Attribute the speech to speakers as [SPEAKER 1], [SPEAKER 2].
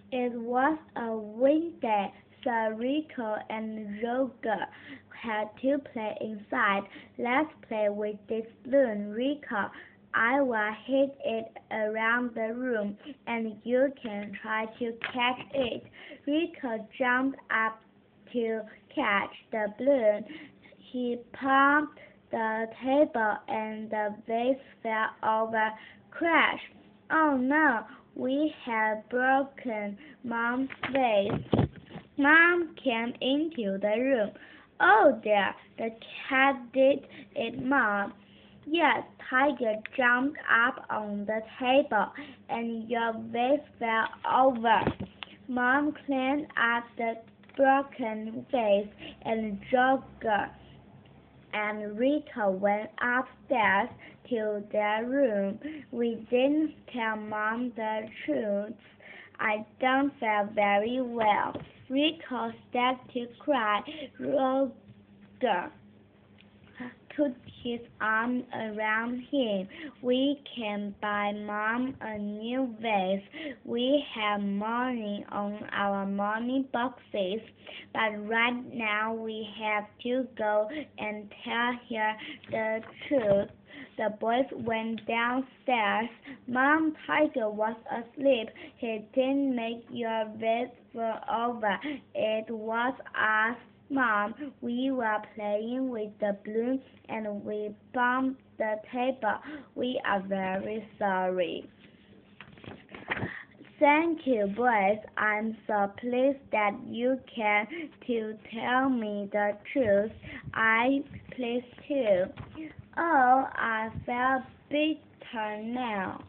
[SPEAKER 1] It was a windy, so Rico and Roger had to play inside. Let's play with this balloon, Rico. I will hit it around the room, and you can try to catch it. Rico jumped up to catch the balloon. He pumped the table, and the vase fell over. Crash! Oh no! We have broken Mom's vase. Mom came into the room. Oh dear, the cat did it, Mom. Yes, Tiger jumped up on the table and your vase fell over. Mom cleaned up the broken vase and Joker and Rico went upstairs to their room. We didn't tell Mom the truth. I don't feel very well. Rico started to cry. Roger put his arm around him. We can buy Mom a new vase. We have money on our money boxes, but right now we have to go and tell her the truth. The boys went downstairs. Mom, Tiger was asleep. He didn't make your vase fall over. It was us. Mom, we were playing with the balloon and we bumped the table. We are very sorry. Thank you, boys. I'm so pleased that you came to tell me the truth. I'm pleased too. Oh, I feel better now.